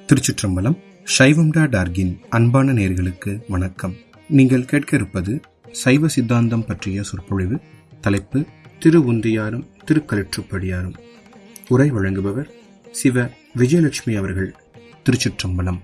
திருச்சிற்றம்பலம். சைவம்டா டார்கின் அன்பான நேயர்களுக்கு வணக்கம். நீங்கள் கேட்க இருப்பது சைவ சித்தாந்தம் பற்றிய சொற்பொழிவு. தலைப்பு திருவுந்தியாரும் திருக்கலிற்றுப்படியாரும். உரை வழங்குபவர் சிவ விஜயலட்சுமி அவர்கள். திருச்சிற்றம்பலம்.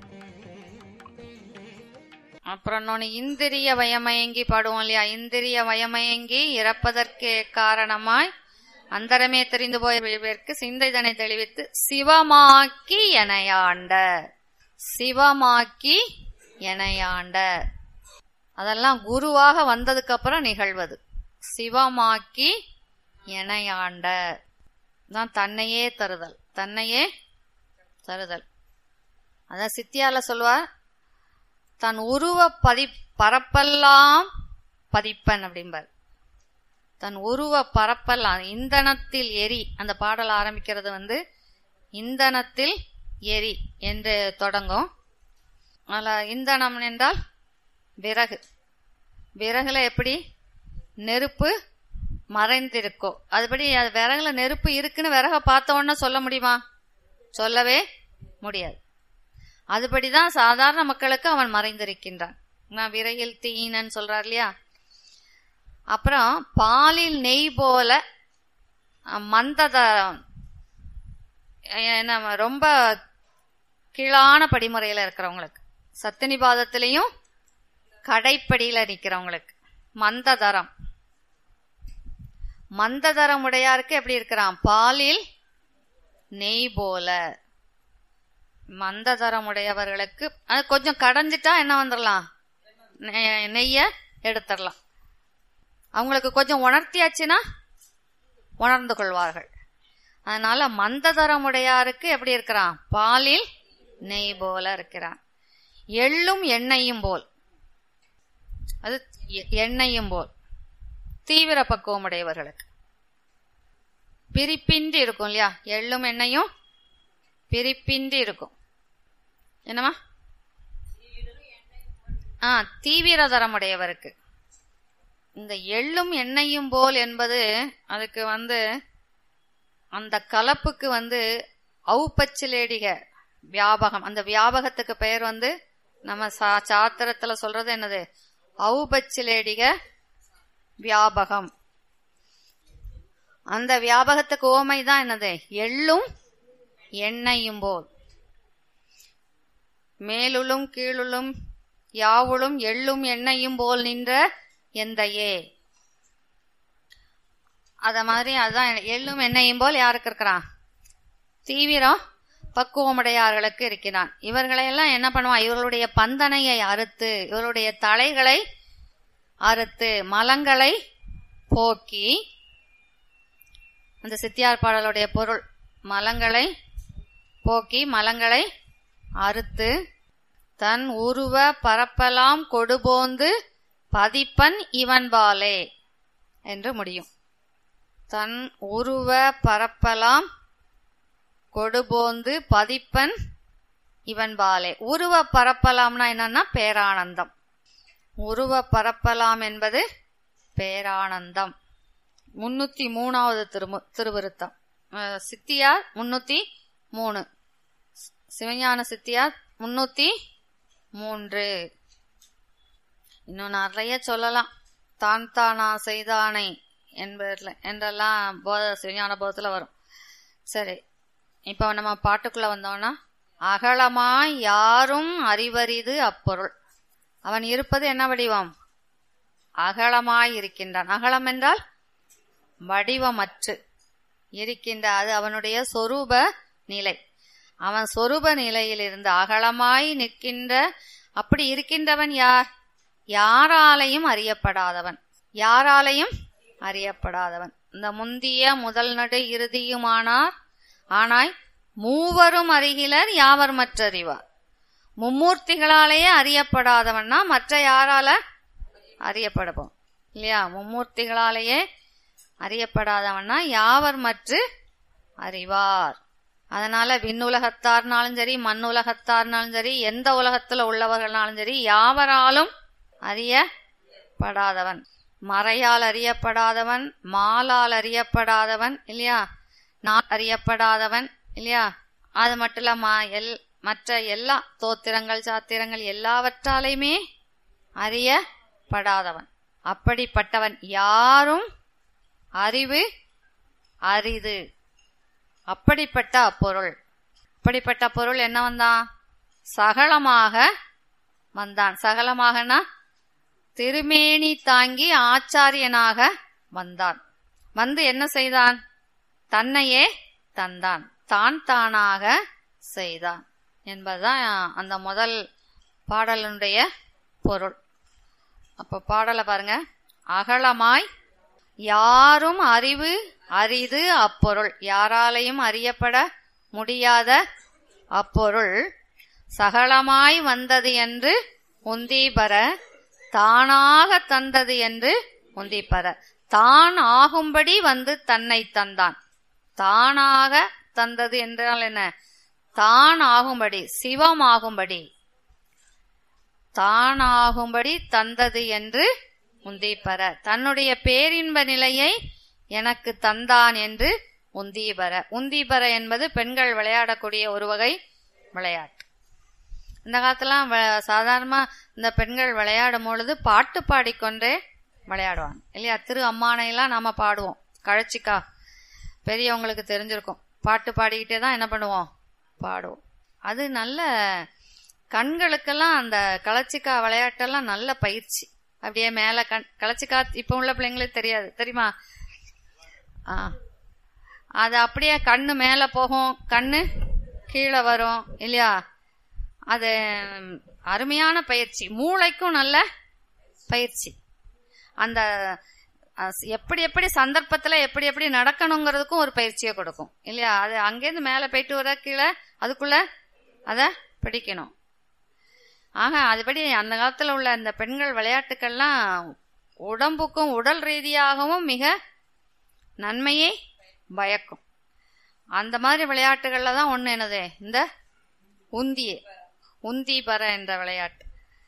அப்புறம் இன்னொன்னு இந்திரிய வயமயங்கி பாடுவோம் இல்லையா? இந்திரிய வயமயங்கி இறப்பதற்கு காரணமாய் அந்தரமே தெரிந்து போயவர்க்கு சிந்தைதனை தெளிவித்து சிவமாக்கி எனையாண்ட. சிவமாக்கி எனையாண்ட அதெல்லாம் குருவாக வந்ததுக்கு அப்புறம் நிகழ்வது. சிவமாக்கி எனையாண்ட தான் தன்னையே தருதல். தன்னையே தருதல். அதான் சித்தியால சொல்வார், தன் உருவ பரப்பெல்லாம் பதிப்பன் அப்படிம்பார். தன் உருவ பரப்பெல்லாம் இந்தனத்தில் எரி. அந்த பாடல் ஆரம்பிக்கிறது இந்தனத்தில் எரி என்று தொடங்கும். அதில் இந்தனம் என்றால் விறகு. விறகுல எப்படி நெருப்பு மறைந்திருக்கோ அதுபடி அது விறகுல நெருப்பு இருக்குன்னு விறக பார்த்த உடனே சொல்ல முடியுமா? சொல்லவே முடியாது. அதுபடிதான் சாதாரண மக்களுக்கு அவன் மறைந்திருக்கின்றான். நான் விறகில் தீயினன்னு சொல்றார் இல்லையா? அப்புறம் பாலில் நெய் போல மந்ததரம், ரொம்ப கீழான படிமுறையில இருக்கிறவங்களுக்கு, சத்தினிபாதத்திலையும் கடைப்படியில நிக்கிறவங்களுக்கு மந்ததரம். மந்ததரம் உடையாருக்கு எப்படி இருக்கிறான்? பாலில் நெய் போல. மந்ததரம் உடையவர்களுக்கு அது கொஞ்சம் கடைஞ்சிட்டா என்ன வந்துடலாம்? நெய்ய எடுத்துடலாம். அவங்களுக்கு கொஞ்சம் உணர்த்தியாச்சுன்னா உணர்ந்து கொள்வார்கள். அதனால மந்ததரம் உடையாருக்கு எப்படி இருக்கிறான்? பாலில் நெய் போல இருக்கிறான். எள்ளும் எண்ணெயும் போல். அது எண்ணெயும் போல் தீவிர பக்குவம் உடையவர்களுக்கு பிரிப்பின்றி இருக்கும் இல்லையா? எள்ளும் எண்ணெயும் பிரிப்பின்றி இருக்கும். என்னமா? தீவிரதரம் உடையவருக்கு இந்த எள்ளும் எண்ணெயும் போல் என்பது அதுக்கு அந்த கலப்புக்கு ஔப்பச்சிலேடிக வியாபகம். அந்த வியாபகத்துக்கு பெயர் நம்ம சாத்திரத்துல சொல்றது என்னது? ஔபச்சிலேடிக வியாபகம். அந்த வியாபகத்துக்கு ஓமை தான் என்னது? எள்ளும் எண்ணெயும் போல். மேலுளும் கீழுளும் யாவுளும் எள்ளும் எண்ணெயும் போல் நின்ற எந்தையே. அத மாதிரி அதுதான் எள்ளும் எண்ணெயும் போல் யாருக்கு இருக்கிறான்? தீவிரம் பக்குவமுடையார்களுக்கு இருக்கிறான். இவர்களையெல்லாம் என்ன பண்ணுவான்? இவர்களுடைய பந்தனையை அறுத்து, இவருடைய தலைகளை அறுத்து, மலங்களை போக்கி, அந்த சித்தியார் பாடலுடைய பொருள் மலங்களை போக்கி மலங்களை அறுத்து தன் உருவ பரப்பலாம் கொடுபோந்து பதிப்பன் இவன்பாலே என்று முடியும். தன் உருவ பரப்பலாம் கொடுபோந்து பதிப்பன் இவன்பாலே. உருவ பரப்பலாம்னா என்னன்னா பேரானந்தம். உருவ பரப்பலாம் என்பது பேரானந்தம். 303வது திருவிருத்தம். சித்தியார் 303, சிவஞான சித்தியார் 303. இன்னும் நிறைய சொல்லலாம். தான் தானா செய்தானை என்பதில் என்றெல்லாம் சிவஞான போதத்துல வரும். சரி, இப்ப நம்ம பாட்டுக்குள்ள வந்தோம்னா, அகலமாய் யாரும் அறிவரிது அப்பொருள். அவன் இருப்பது என்ன வடிவம்? அகலமாய் இருக்கின்றான். அகலம் என்றால் வடிவமற்று இருக்கின்ற, அது அவனுடைய சொரூப நிலை. அவன் சொரூப நிலையிலிருந்து அகலமாய் நிற்கின்ற, அப்படி இருக்கின்றவன் யார்? யாராலையும் அறியப்படாதவன். யாராலையும் அறியப்படாதவன். இந்த முந்திய முதல் நடு இறுதியுமானார் ஆனாய் மூவரும் அறிகிலர் யாவர் மற்றறிவார். மும்மூர்த்திகளாலேயே அறியப்படாதவன்னா மற்ற யாரால அறியப்படுவோம் இல்லையா? மும்மூர்த்திகளாலேயே அறியப்படாதவன்னா யாவர் மற்ற அறிவார். அதனால விண்ணுலகத்தார்னாலும் சரி, மண்ணுலகத்தார்னாலும் சரி, எந்த உலகத்துல உள்ளவர்களாலும் சரி, யாவராலும் அறியப்படாதவன். மறையால் அறியப்படாதவன், மாலால் அறியப்படாதவன் இல்லையா? நான் அறியப்படாதவன் இல்லையா? அது மட்டும் இல்ல மற்ற எல்லா தோத்திரங்கள் சாத்திரங்கள் எல்லாவற்றாலையுமே அறியப்படாதவன். அப்படிப்பட்டவன். யாரும் அறிவு அரிது. அப்படிப்பட்ட அப்பொருள். அப்படிப்பட்ட பொருள் என்ன வந்தான்? சகலமாக வந்தான். சகலமாகனா திருமேனி தாங்கி ஆச்சாரியனாக வந்தான். வந்து என்ன செய்தான்? தன்னையே தந்தான், தான் தானாக செய்தான் என்பதுதான் அந்த முதல் பாடலுடைய பொருள். அப்ப பாடலை பாருங்க. அகலமாய் யாரும் அறிவு அரிது அப்பொருள். யாராலையும் அறியப்பட முடியாத அப்பொருள் சகலமாய் வந்தது என்று உந்தீபர, தானாக தந்தது என்று உந்தீபர. தான் ஆகும்படி வந்து தன்னை தந்தான். தானாக தந்தது என்றால் என்ன? தான் ஆகும்படி, சிவமாகும்படி, தானாகும்படி தந்தது என்று உந்தீபர. தன்னுடைய பேரின்ப நிலையை எனக்கு தந்தான் என்று உந்தீபர. உந்தீபர என்பது பெண்கள் விளையாடக்கூடிய ஒரு வகை விளையாட்டு. இந்த காலத்துலாம் சாதாரணமா இந்த பெண்கள் விளையாடும் பொழுது பாட்டு பாடிக்கொண்டே விளையாடுவாங்க இல்லையா? திரு அம்மானையெல்லாம் நாம பாடுவோம். கழச்சிக்கா பெரியவங்களுக்கு தெரிஞ்சிருக்கும். பாட்டு பாடிக்கிட்டே தான் என்ன பண்ணுவோம்? பாடுவோம். அது நல்ல கண்களுக்கெல்லாம் அந்த கலச்சிக்கா விளையாட்டெல்லாம் நல்ல பயிற்சி. அப்படியே மேல கலச்சிக்கா இப்ப உள்ள பிள்ளைங்களுக்கு தெரியாது, தெரியுமா? அது அப்படியே கண்ணு மேல போகும், கண்ணு கீழே வரும் இல்லையா? அது அருமையான பயிற்சி. மூளைக்கும் நல்ல பயிற்சி. அந்த எப்படி எப்படி சந்தர்ப்பத்துல எப்படி எப்படி நடக்கணுங்கிறதுக்கும் ஒரு பயிற்சியை கொடுக்கும் இல்லையா? அது அங்கேருந்து மேல போயிட்டு வர கீழே அதுக்குள்ள அத பிடிக்கணும். ஆக அதுபடி அந்த காலத்துல உள்ள இந்த பெண்கள் விளையாட்டுக்கள்லாம் உடம்புக்கும் உடல் ரீதியாகவும் மிக நன்மையை பயக்கும். அந்த மாதிரி விளையாட்டுகள்ல தான் ஒண்ணு என்னது? இந்த உந்தீபர என்ற விளையாட்டு.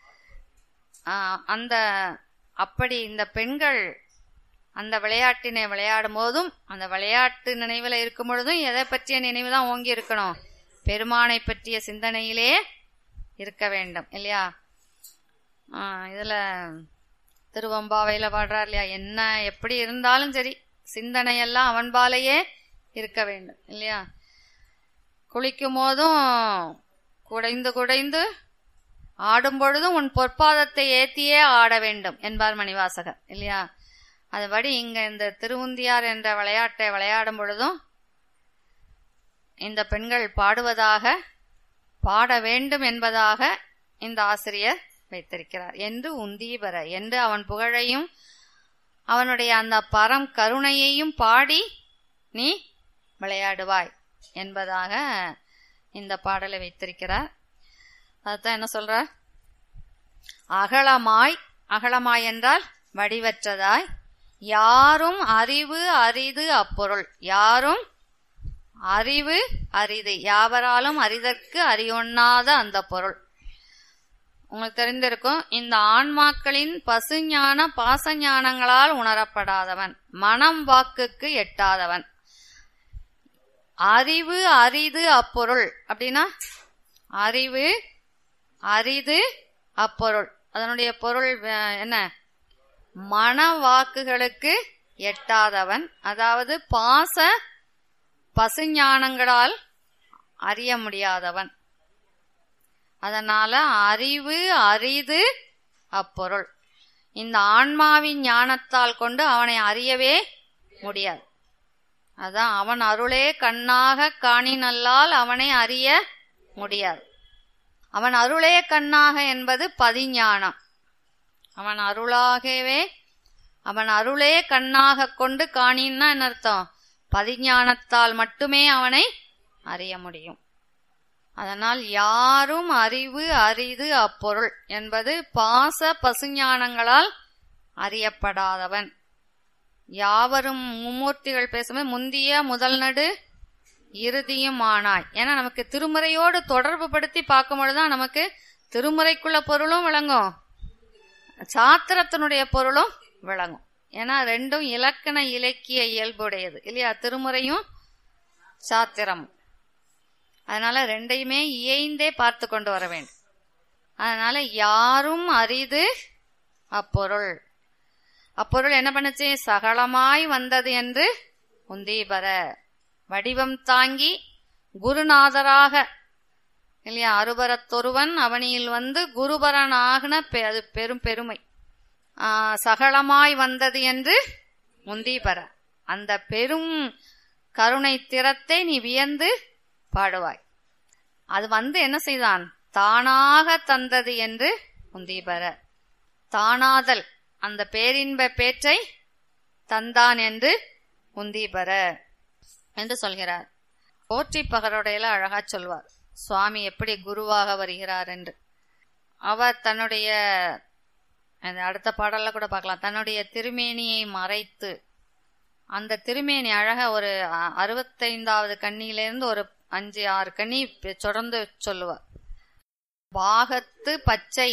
அந்த அப்படி இந்த பெண்கள் அந்த விளையாட்டினை விளையாடும் போதும், அந்த விளையாட்டு நினைவுல இருக்கும் பொழுதும் எதை பற்றிய நினைவு தான் ஓங்கி இருக்கணும்? பெருமானை பற்றிய சிந்தனையிலே இருக்க வேண்டும் இல்லையா? இதுல திருவம்பாவையில பாடுறார் இல்லையா? என்ன எப்படி இருந்தாலும் சரி சிந்தனையெல்லாம் அவன்பாலேயே இருக்க வேண்டும் இல்லையா? குளிக்கும் போதும் குடைந்து குடைந்து ஆடும் பொழுதும் உன் பொற்பாதத்தை ஏத்தியே ஆட வேண்டும் என்பார் மணிவாசகர் இல்லையா? அதுபடி இங்க இந்த திருவுந்தியார் என்ற விளையாட்டை விளையாடும் பொழுதும் இந்த பெண்கள் பாட வேண்டும் என்பதாக இந்த ஆசிரியர் வைத்திருக்கிறார். என்று உந்தீபர என்று அவன் புகழையும் அவனுடைய அந்த பரம் கருணையையும் பாடி நீ விளையாடுவாய் என்பதாக இந்த பாடலை வைத்திருக்கிறார். அதுதான் என்ன சொல்றார்? அகலமாய், அகலமாய் என்றால் வடிவற்றதாய், யாரும் அறிவு அரிது அப்பொருள். யாரும் அறிவு அரிது, யாவராலும் அரிதற்கு அறியொண்ணாத அந்த பொருள். உங்களுக்கு தெரிந்திருக்கும், இந்த ஆன்மாக்களின் பசுஞான பாசஞானங்களால் உணரப்படாதவன், மனம் வாக்குக்கு எட்டாதவன். அறிவு அரிது அப்பொருள் அப்படின்னா அறிவு அரிது அப்பொருள். அதனுடைய பொருள் என்ன? மன வாக்குகளுக்கு எட்டாதவன், அதாவது பசுஞானங்களால் அறிய முடியாதவன். அதனால அறிவு அரிது அப்பொருள். இந்த ஆன்மாவின் ஞானத்தால் கொண்டு அவனை அறியவே முடியாது. அதான் அவன் அருளே கண்ணாக காணினல்லால் அவனை அறிய முடியாது. அவன் அருளே கண்ணாக என்பது பதிஞானம். அவன் அருளே கண்ணாக கொண்டு காணின்னா என்ன அர்த்தம்? பதிஞானத்தால் மட்டுமே அவனை அறிய முடியும். அதனால் யாரும் அறிவு அரிது அப்பொருள் என்பது பசுஞானங்களால் அறியப்படாதவன். யாவரும் மும்மூர்த்திகள் பேசும்போது முந்திய முதல் நடு இறுதியும் ஆனாய். ஏன்னா நமக்கு திருமுறையோடு தொடர்பு படுத்தி பார்க்கும் பொழுதுதான் நமக்கு திருமுறைக்குள்ள பொருளும் விளங்கும், சாத்திரத்தினுடைய பொருளும் விளங்கும். ஏன்னா ரெண்டும் இலக்கண இலக்கிய இயல்புடையது இல்லையா? திருமுறையும் சாத்திரமும். அதனால ரெண்டையுமே இயைந்தே பார்த்து கொண்டு வர வேண்டும். அதனால யாரும் அரிது அப்பொருள். அப்பொருள் என்ன பண்ணுச்சு? சகலமாய் வந்தது என்று உந்தீபர வடிவம் தாங்கி குருநாதராக இல்லையா, அருபரத்தொருவன் அவனியில் வந்து குருபரனாகன அது பெரும் பெருமை. சகலமாய் வந்தது என்று உந்தீபர, அந்த பெரும் கருணை திறத்தை நீ வியந்து பாடுவாய். அது வந்து என்ன செய்தான்? தானாக தந்தது என்று உந்தீபர, தானாதல் அந்த பேரின்ப பேற்றை தந்தான் என்று உந்தீபர என்று சொல்கிறார். போற்றி பகரோடையில அழகா சொல்வார் சுவாமி எப்படி குருவாக வருகிறார் என்று. அவர் தன்னுடைய அடுத்த பாடல்ல கூட பார்க்கலாம், தன்னுடைய திருமேனியை மறைத்து, அந்த திருமேனி அழக ஒரு 65வது கண்ணியிலிருந்து ஒரு 5-6 கண்ணி தொடர்ந்து சொல்லுவார். பாகத்து பச்சை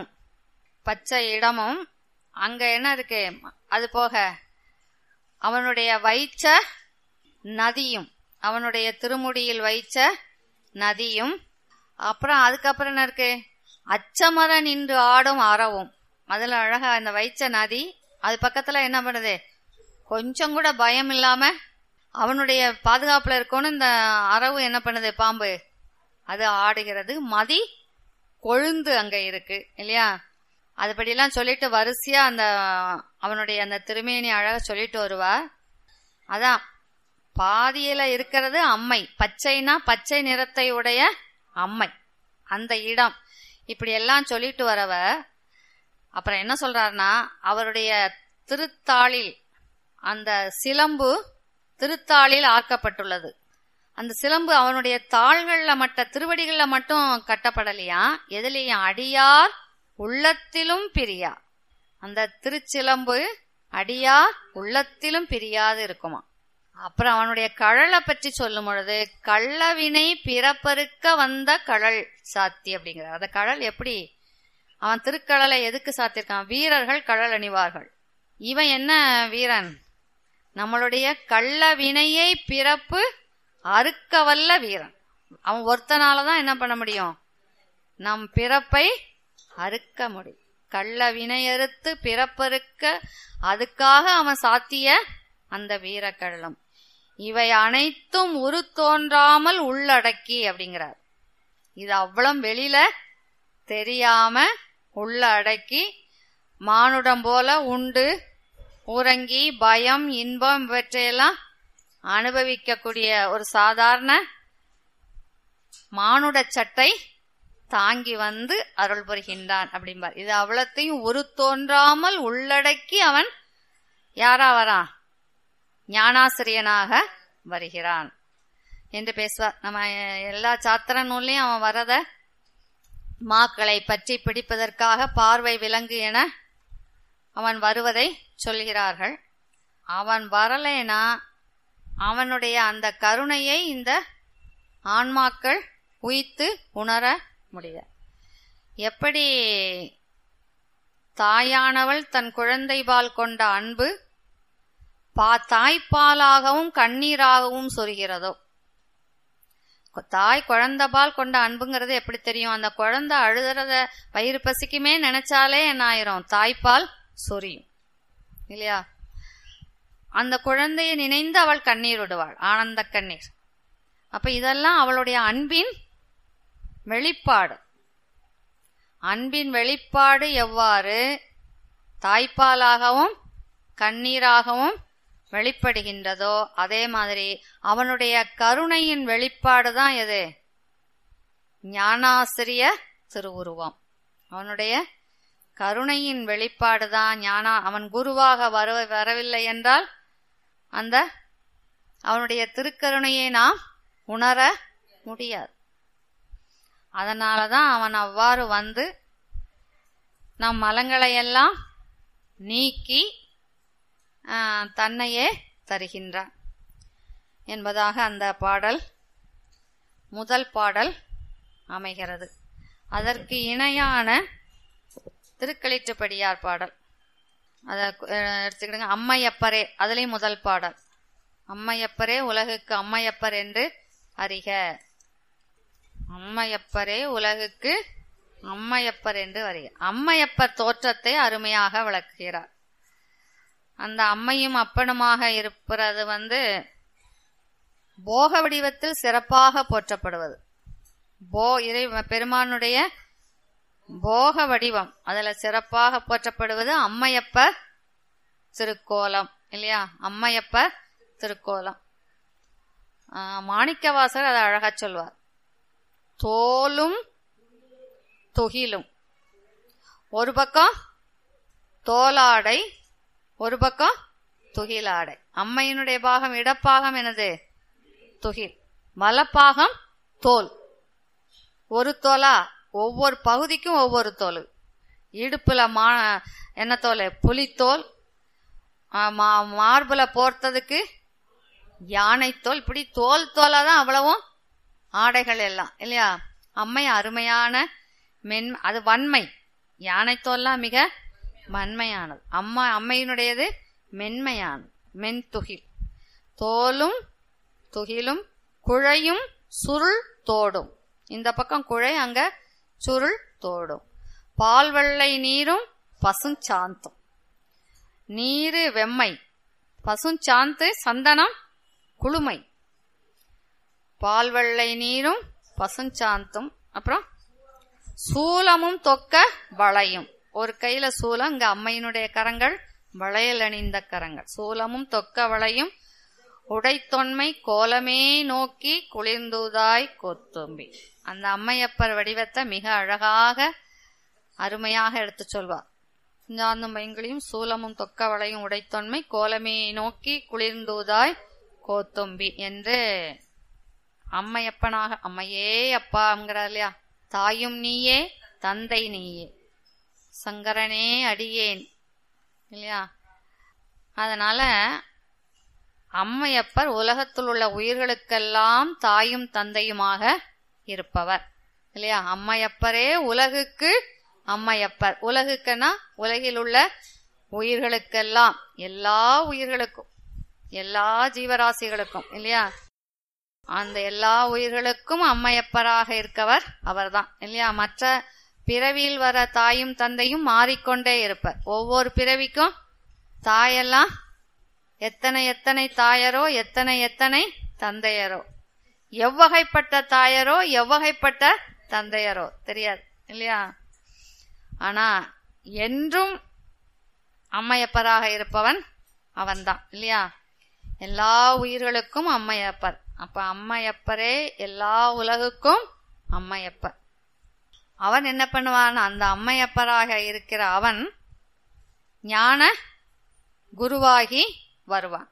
இடமும் அங்க என்ன இருக்கு, அது போக அவனுடைய வைச்ச நதியும், அவனுடைய திருமுடியில் வைச்ச நதியும், அப்புறம் அதுக்கப்புறம் என்ன இருக்கு, அச்சமர நின்று ஆடும் அறவும். அதுல அழகா அந்த வைச்ச நதி, அது பக்கத்துல என்ன பண்ணுது, கொஞ்சம் கூட பயம் இல்லாம அவனுடைய பாதுகாப்புல இருக்கணும். இந்த அரவு என்ன பண்ணுது, பாம்பு, அது ஆடுகிறது. மதி கொழுந்து அங்க இருக்கு இல்லையா. அதுபடியெல்லாம் சொல்லிட்டு வரிசையா அந்த அவனுடைய அந்த திருமேனி அழக சொல்லிட்டு வருவா. அதான் பாதியில இருக்கிறது அம்மை, பச்சைனா பச்சை நிறத்தை உடைய அம்மை, அந்த இடம். இப்படி எல்லாம் சொல்லிட்டு வரவ அப்புறம் என்ன சொல்றாருன்னா, அவருடைய திருத்தாளில் அந்த சிலம்பு திருத்தாளில் ஆக்கப்பட்டுள்ளது. அந்த சிலம்பு அவனுடைய தாள்கள்ல திருவடிகள்ல மட்டும் கட்டப்படலையா, எதுலயும் அடியார் உள்ளத்திலும் பிரியா. அந்த திருச்சிலம்பு அடியார் உள்ளத்திலும் பிரியாது இருக்குமா. அப்புறம் அவனுடைய கழலை பற்றி சொல்லும் பொழுது, கள்ளவினை பிறப்பறுக்க வந்த கழல் சாத்தி அப்படிங்கிறார். அந்த கழல் எப்படி, அவன் திருக்கழலை எதுக்கு சாத்திருக்கான்? வீரர்கள் கழல் அணிவார்கள். இவன் என்ன வீரன்? நம்மளுடைய கள்ள வினையை பிறப்பு அறுக்க வல்ல வீரன். அவன் ஒருத்தனாலதான் என்ன பண்ண முடியும், நம் பிறப்பை அறுக்க முடியும். கள்ள வினையறுத்து பிறப்பறுக்க, அதுக்காக அவன் சாத்திய அந்த வீரக்கள்ளம். இவை அனைத்தும் உரு தோன்றாமல் உள்ளடக்கி அப்படிங்கிறார். இது அவ்வளவு வெளியில தெரியாம உள்ள அடக்கி, மானுடம் போல உண்டு உறங்கி பயம் இன்பம் இவற்றையெல்லாம் அனுபவிக்கக்கூடிய ஒரு சாதாரண மானுட சட்டை தாங்கி வந்து அருள் புரிகின்றான் அப்படிம்பார். இது அவ்வளத்தையும் உரு தோன்றாமல் உள்ளடக்கி அவன் யாரா வரான்? ஞானாசிரியனாக வருகிறான் என்று பேசுவார். நம்ம எல்லா சாத்திர நூல்லையும் அவன் வரத மாக்களை பற்றி பிடிப்பதற்காக பார்வை விலங்கு என அவன் வருவதை சொல்கிறார்கள். அவன் வரலைனா அவனுடைய அந்த கருணையை இந்த ஆன்மாக்கள் உய்த்து உணர முடியாது. எப்படி தாயானவள் தன் குழந்தைபால் கொண்ட அன்பு தாய்ப்பாலாகவும் கண்ணீராகவும் சொருகிறதோ, தாய் குழந்தைபால் கொண்ட அன்புங்கிறது எப்படி தெரியும்? அந்த குழந்தை அழுதுறத வயிறு பசிக்குமே நினைச்சாலே என்ன ஆயிரும்? தாய்ப்பால் சொரியும் இல்லையா. அந்த குழந்தையை நினைந்து அவள் கண்ணீர் விடுவாள், ஆனந்த கண்ணீர். அப்ப இதெல்லாம் அவளுடைய அன்பின் வெளிப்பாடு. அன்பின் வெளிப்பாடு எவ்வாறு தாய்ப்பாலாகவும் கண்ணீராகவும் வெளிப்படுகின்றதோ, அதே மாதிரி அவனுடைய கருணையின் வெளிப்பாடுதான் எது? ஞானாசிரிய திருவுருவம். அவனுடைய கருணையின் வெளிப்பாடுதான் அவன் குருவாக வரவில்லை என்றால் அந்த அவனுடைய திருக்கருணையை நாம் உணர முடியாது. அதனாலதான் அவன் அவ்வாறு வந்து நம் மலங்களையெல்லாம் நீக்கி தன்னையே தருகின்றான் என்பதாக அந்த பாடல் முதல் பாடல் அமைகிறது. அதற்கு இணையான திருக்களிற்றுப்படியார் பாடல் அதை எடுத்துக்கிடுங்க. அம்மையப்பரே, அதுலயும் முதல் பாடல். அம்மையப்பரே உலகுக்கு அம்மையப்பர் என்று அறிக அம்மையப்பரே உலகுக்கு அம்மையப்பர் என்று வருகிறார். அம்மையப்பர் தோற்றத்தை அருமையாக விளக்குகிறார். அந்த அம்மையும் அப்பனுமாக இருப்பது போக வடிவத்தில் சிறப்பாக போற்றப்படுவது. பெருமானுடைய போக வடிவம் அதுல சிறப்பாக போற்றப்படுவது அம்மையப்பர் திருக்கோலம் இல்லையா? அம்மையப்பர் திருக்கோலம். மாணிக்கவாசகர் அதை அழகா சொல்வார். தோலும் துகிலும், ஒரு பக்கம் தோலாடை, ஒரு பக்கம் துகிலாடை. அம்மையினுடைய பாகம் இடப்பாகம் எனது துகில், வலப்பாகம் தோல். ஒரு தோலா, ஒவ்வொரு பகுதிக்கும் ஒவ்வொரு தோல். இடுப்புல என்ன தோல்? புலித்தோல். மார்புல போர்த்ததுக்கு யானைத்தோல். இப்படி தோல் தோலாதான் அவ்வளவும் ஆடைகள் எல்லாம் இல்லையா? அம்மை அருமையான அது வன்மை. யானைத்தோல்லாம் மிக வன்மையானது. அம்மையினுடையது மென்மையானது, மென்துகில். தோலும் துகிலும் குழையும் சுருள் தோடும். இந்த பக்கம் குழை, அங்க சுருள் தோடும். பால் வெள்ளை நீரும் பசுஞ்சாந்தும். நீரு வெம்மை, பசுஞ்சாந்து சந்தனம் குளுமை. பால் வெள்ளை நீரும் பசுஞ்சாந்தும். அப்புறம் சூலமும் தொக்க வளையும். ஒரு கையில சூலம், இங்க அம்மையினுடைய கரங்கள் வளையல் அணிந்த கரங்கள். சூலமும் தொக்க வளையும் உடைத்தொன்மை கோலமே நோக்கி குளிர்ந்தூதாய் கொத்தும்பி. அந்த அம்மையப்பர் வடிவத்தை மிக அழகாக அருமையாக எடுத்து சொல்வார். ஞானும் பைங்களையும் சூலமும் தொக்க வளையும் உடைத்தொன்மை கோலமே நோக்கி குளிர்ந்தூதாய் கோத்தும்பி என்று அம்மையப்பனாக, அம்மையே அப்பாங்கிறார் இல்லையா? தாயும் நீயே தந்தை நீயே சங்கரனே அடியேன் இல்லையா? அதனால அம்மையப்பர் உலகத்தில் உள்ள உயிர்களுக்கெல்லாம் தாயும் தந்தையுமாக இருப்பவர் இல்லையா? அம்மையப்பரே உலகுக்கு அம்மையப்பர். உலகுக்குன்னா உலகில் உள்ள உயிர்களுக்கெல்லாம், எல்லா உயிர்களுக்கும், எல்லா ஜீவராசிகளுக்கும் இல்லையா? அந்த எல்லா உயிர்களுக்கும் அம்மையப்பராக இருக்கவர் அவர்தான் இல்லையா? மற்ற பிறவியில் வர தாயும் தந்தையும் மாறிக்கொண்டே இருப்பர். ஒவ்வொரு பிறவிக்கும் தாயெல்லாம் எத்தனை எத்தனை தாயரோ, எத்தனை எத்தனை தந்தையரோ, எவ்வகைப்பட்ட தாயரோ எவ்வகைப்பட்ட தந்தையரோ தெரியாது இல்லையா? ஆனா என்றும் அம்மையப்பராக இருப்பவன் அவன்தான் இல்லையா? எல்லா உயிர்களுக்கும் அம்மையப்பர். அப்ப அம்மையப்பரே எல்லா உலகுக்கும் அம்மையப்பர். அவன் என்ன பண்ணுவான்? அந்த அம்மையப்பராக இருக்கிற அவன் ஞான குருவாகி வருவான்.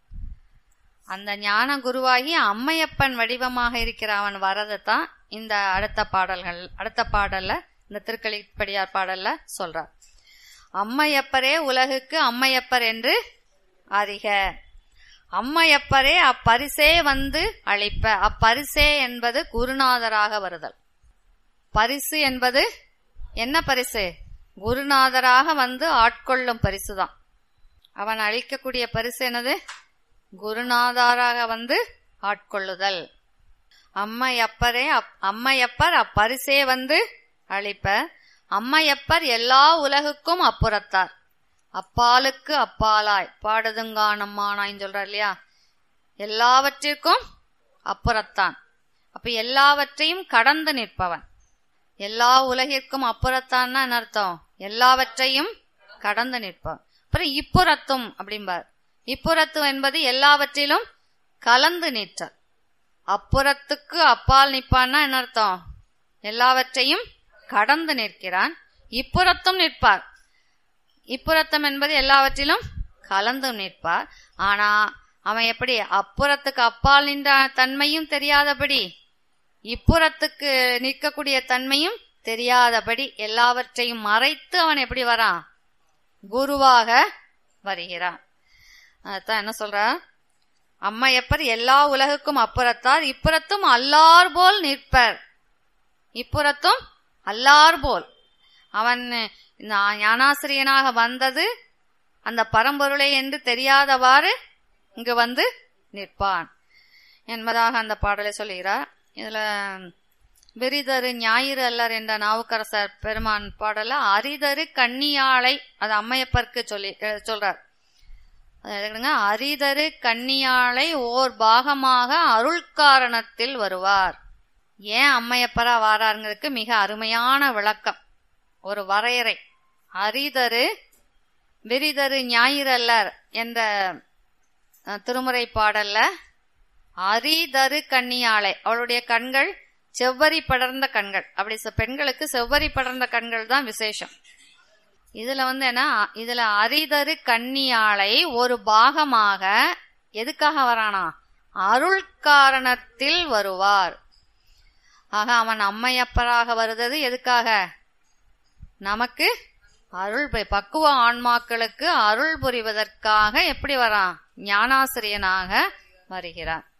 அந்த ஞான குருவாகி அம்மையப்பன் வடிவமாக இருக்கிற அவன் வரதைத்தான் இந்த அடுத்த பாடல்ல, இந்த திருக்களிப்படியார் பாடல்ல சொல்றார். அம்மையப்பரே உலகுக்கு அம்மையப்பர் என்று அறிக. அம்மையப்பரே அப்பரிசே வந்து அளிப்ப. அப்பரிசே என்பது குருநாதராக வருதல். பரிசு என்பது என்ன பரிசு? குருநாதராக வந்து ஆட்கொள்ளும் பரிசுதான். அவன் அளிக்கக்கூடிய பரிசு என்னது? குருநாதராக வந்து ஆட்கொள்ளுதல். அம்மையப்பர் அப்பரிசே வந்து அளிப்ப. அம்மையப்பர் எல்லா உலகுக்கும் அப்புறத்தார். அப்பாலுக்கு அப்பாலாய் பாடுதுங்கானம்மானாய்ன்னு சொல்றார் இல்லையா? எல்லாவற்றிற்கும் அப்புறத்தான். அப்ப எல்லாவற்றையும் கடந்து நிற்பவன். எல்லா உலகிற்கும் அப்புறத்தான்னா என்ன அர்த்தம்? எல்லாவற்றையும் கடந்து நிற்பவன். அப்புறம் இப்புறத்தும் அப்படிம்பார். இப்புறத்து என்பது எல்லாவற்றிலும் கலந்து நிற்றல். அப்புறத்துக்கு அப்பால் நிற்பான்னா என்ன அர்த்தம்? எல்லாவற்றையும் கடந்து நிற்கிறான். இப்புறத்தும் நிற்பார். இப்புறத்தம் என்பது எல்லாவற்றிலும் கலந்து நிற்பார். ஆனா அவன் எப்படி? அப்புறத்துக்கு அப்பால் நின்ற தன்மையும் தெரியாதபடி, இப்புறத்துக்கு நிற்கக்கூடிய தன்மையும் தெரியாதபடி எல்லாவற்றையும் மறைத்து அவன் எப்படி வரான்? குருவாக வருகிறான். அதான் என்ன சொல்ற? அம்மையப்பர் எல்லா உலகுக்கும் அப்புறத்தார், இப்புறத்தும் அல்லார் போல் நிற்பர். இப்புறத்தும் அல்லார் போல். அவன் ஞானாசிரியனாக வந்தது அந்த பரம்பொருளை என்று தெரியாதவாறு இங்கு வந்து நிற்பான் என்பதாக அந்த பாடலை சொல்லுகிறார். இதுல விரிதரு ஞாயிறு அல்லர் என்ற நாவுக்கரசர் பெருமான் பாடல அரிதரு கன்னியாளை, அது அம்மையப்பருக்கு சொல்றார். அரிதரு கன்னியாளை ஓர் பாகமாக அருள் காரணத்தில் வருவார். ஏன் அம்மையப்பரா வாராருங்கிறதுக்கு மிக அருமையான விளக்கம், ஒரு வரையறை. அரிதரு விரிதரு ஞாயிறு அல்லர் என்ற திருமுறை பாடல்ல அரிதரு கன்னியாளை, அவளுடைய கண்கள் செவ்வரி படர்ந்த கண்கள். அப்படி பெண்களுக்கு செவ்வரி படர்ந்த கண்கள் தான் விசேஷம். இதுல என்ன, இதுல அரிதரு கன்னியாளை ஒரு பாகமாக எதுக்காக வரானா, அருள் காரணத்தில் வருவார். ஆக அவன் அம்மையப்பராக வருவது எதுக்காக, நமக்கு அருள் பக்குவ ஆன்மாக்களுக்கு அருள் புரிவதற்காக எப்படி வரான், ஞானாசிரியனாக வருகிறான்.